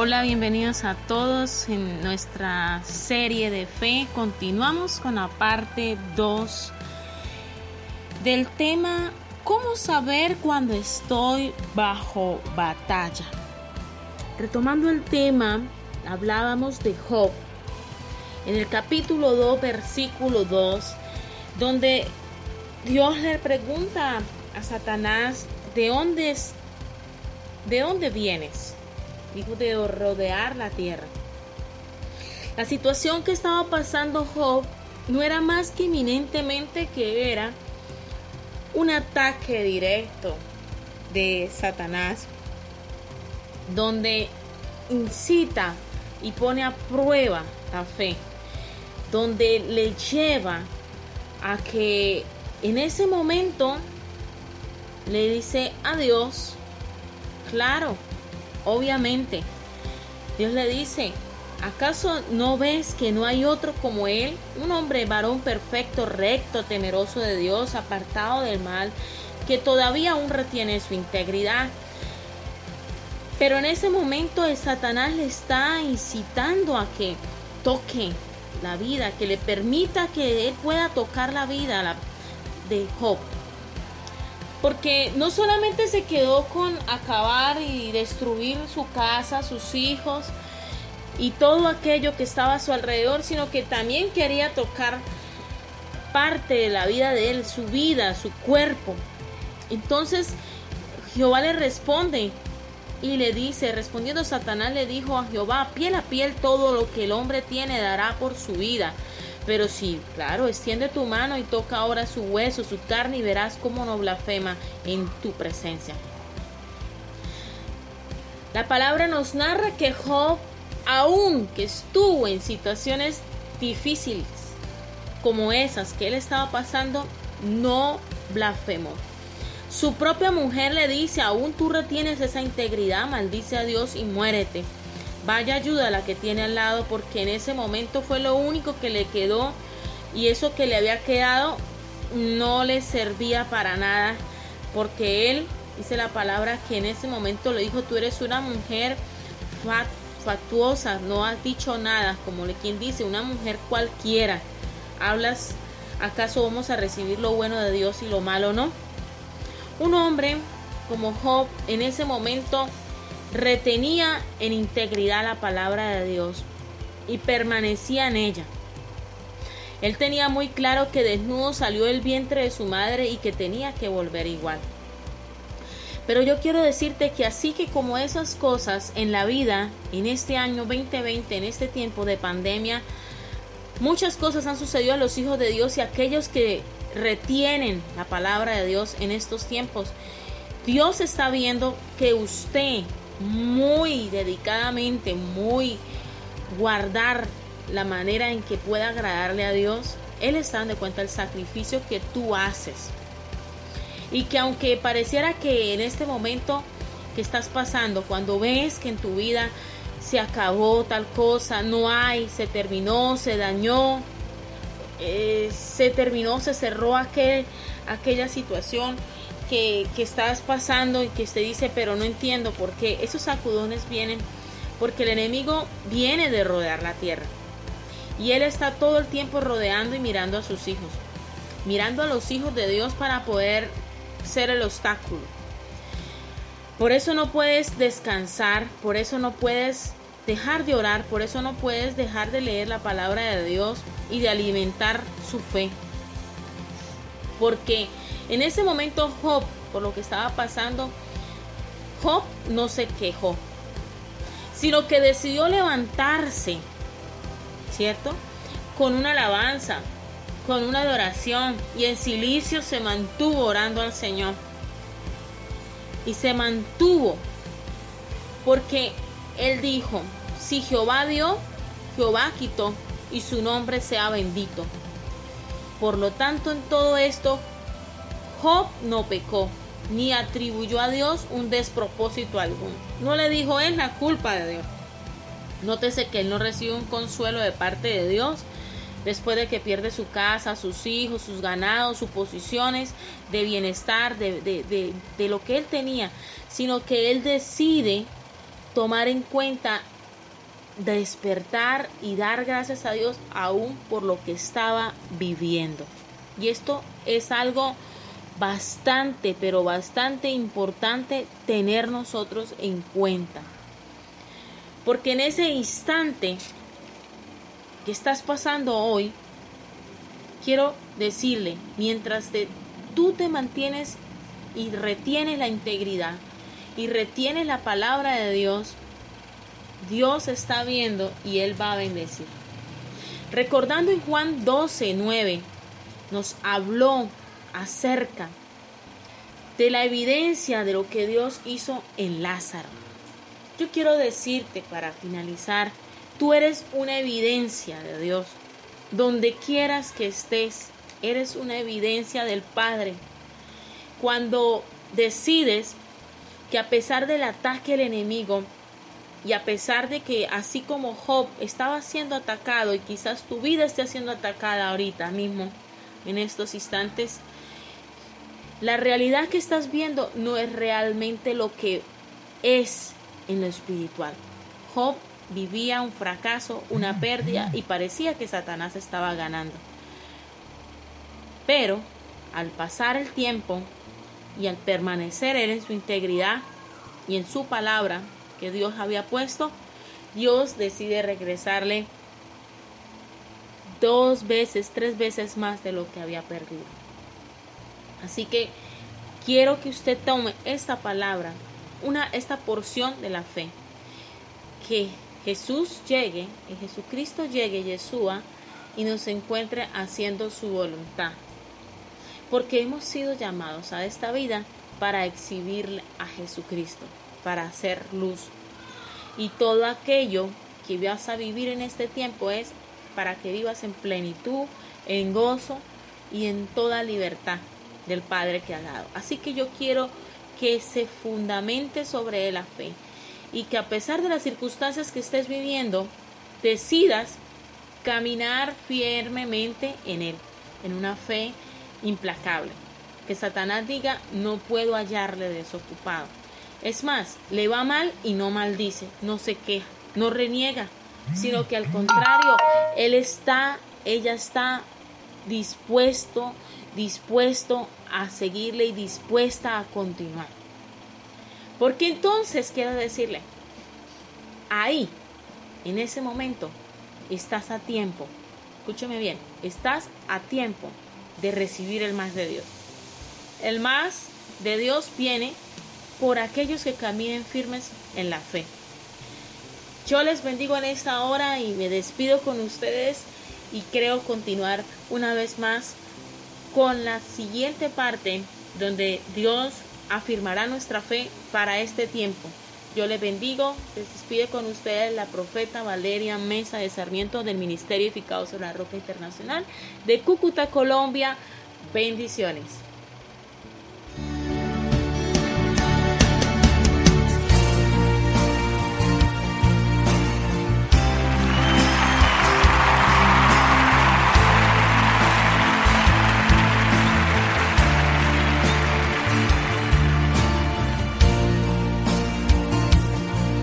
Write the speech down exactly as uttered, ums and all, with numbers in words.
Hola, bienvenidos a todos en nuestra serie de fe. Continuamos con la parte dos del tema ¿cómo saber cuando estoy bajo batalla? Retomando el tema, hablábamos de Job en el capítulo dos, versículo dos, donde Dios le pregunta a Satanás, ¿de dónde, es, ¿de dónde vienes? Dijo, de rodear la tierra. La situación que estaba pasando Job no era más que inminentemente que era un ataque directo de Satanás, donde incita y pone a prueba la fe, donde le lleva a que en ese momento le dice a Dios, claro, obviamente, Dios le dice, ¿acaso no ves que no hay otro como él? Un hombre varón perfecto, recto, temeroso de Dios, apartado del mal, que todavía aún retiene su integridad. Pero en ese momento el Satanás le está incitando a que toque la vida, que le permita que él pueda tocar la vida de Job. Porque no solamente se quedó con acabar y destruir su casa, sus hijos y todo aquello que estaba a su alrededor, sino que también quería tocar parte de la vida de él, su vida, su cuerpo. Entonces Jehová le responde y le dice, respondiendo Satanás le dijo a Jehová, piel a piel todo lo que el hombre tiene dará por su vida. Pero sí, claro, extiende tu mano y toca ahora su hueso, su carne, y verás cómo no blasfema en tu presencia. La palabra nos narra que Job, aun que estuvo en situaciones difíciles como esas que él estaba pasando, no blasfemó. Su propia mujer le dice, aún tú retienes esa integridad, maldice a Dios y muérete. Vaya ayuda a la que tiene al lado, porque en ese momento fue lo único que le quedó, y eso que le había quedado no le servía para nada, porque él, dice la palabra, que en ese momento le dijo, tú eres una mujer fat, fatuosa, no has dicho nada, como quien dice, una mujer cualquiera. ¿Hablas? ¿Acaso vamos a recibir lo bueno de Dios y lo malo no? Un hombre como Job en ese momento retenía en integridad la palabra de Dios y permanecía en ella. Él tenía muy claro que desnudo salió del vientre de su madre y que tenía que volver igual. Pero yo quiero decirte que así que como esas cosas en la vida, en este año veinte veinte, en este tiempo de pandemia, muchas cosas han sucedido a los hijos de Dios y a aquellos que retienen la palabra de Dios en estos tiempos. Dios está viendo que usted muy dedicadamente, muy guardar la manera en que pueda agradarle a Dios. Él está dando cuenta del sacrificio que tú haces, y que aunque pareciera que en este momento que estás pasando, cuando ves que en tu vida se acabó tal cosa, no hay, se terminó, se dañó, eh, se terminó, se cerró aquel, aquella situación Que, que estás pasando y que te dice, pero no entiendo por qué. Esos sacudones vienen porque el enemigo viene de rodear la tierra, y él está todo el tiempo rodeando y mirando a sus hijos, mirando a los hijos de Dios para poder ser el obstáculo. Por eso no puedes descansar, por eso no puedes dejar de orar, por eso no puedes dejar de leer la palabra de Dios y de alimentar su fe. Porque en ese momento Job, por lo que estaba pasando, Job no se quejó, sino que decidió levantarse, ¿cierto? Con una alabanza, con una adoración, y en silicio se mantuvo orando al Señor. Y se mantuvo porque él dijo, si Jehová dio, Jehová quitó, y su nombre sea bendito. Por lo tanto, en todo esto, Job no pecó, ni atribuyó a Dios un despropósito alguno. No le dijo, es la culpa de Dios. Nótese que él no recibe un consuelo de parte de Dios después de que pierde su casa, sus hijos, sus ganados, sus posiciones de bienestar, de, de, de, de lo que él tenía, sino que él decide tomar en cuenta despertar y dar gracias a Dios aún por lo que estaba viviendo. Y esto es algo bastante, pero bastante importante tener nosotros en cuenta. Porque en ese instante que estás pasando hoy, quiero decirle, mientras te, tú te mantienes y retienes la integridad y retienes la palabra de Dios, Dios está viendo y Él va a bendecir. Recordando en Juan doce, nueve, nos habló acerca de la evidencia de lo que Dios hizo en Lázaro. Yo quiero decirte para finalizar, tú eres una evidencia de Dios. Donde quieras que estés, eres una evidencia del Padre. Cuando decides que a pesar del ataque del enemigo, y a pesar de que así como Job estaba siendo atacado y quizás tu vida esté siendo atacada ahorita mismo, en estos instantes, la realidad que estás viendo no es realmente lo que es en lo espiritual. Job vivía un fracaso, una pérdida y parecía que Satanás estaba ganando. Pero al pasar el tiempo y al permanecer él en su integridad y en su palabra que Dios había puesto, Dios decide regresarle dos veces, tres veces más de lo que había perdido. Así que quiero que usted tome esta palabra, una, esta porción de la fe, que Jesús llegue, que Jesucristo llegue, Yeshua, y nos encuentre haciendo su voluntad. Porque hemos sido llamados a esta vida para exhibirle a Jesucristo, para hacer luz. Y todo aquello que vas a vivir en este tiempo es para que vivas en plenitud, en gozo y en toda libertad del Padre que ha dado. Así que yo quiero que se fundamente sobre la fe y que a pesar de las circunstancias que estés viviendo, decidas caminar firmemente en Él, en una fe implacable. Que Satanás diga, no puedo hallarle desocupado. Es más, le va mal y no maldice, no se queja, no reniega, sino que al contrario, él está, ella está dispuesto, dispuesto a seguirle y dispuesta a continuar. Porque entonces quiero decirle, ahí, en ese momento, estás a tiempo, escúchame bien, estás a tiempo de recibir el más de Dios. El más de Dios viene por aquellos que caminen firmes en la fe. Yo les bendigo en esta hora y me despido con ustedes y creo continuar una vez más con la siguiente parte donde Dios afirmará nuestra fe para este tiempo. Yo les bendigo, les despide con ustedes la profeta Valeria Mesa de Sarmiento del Ministerio Edificado sobre la Roca Internacional de Cúcuta, Colombia. Bendiciones.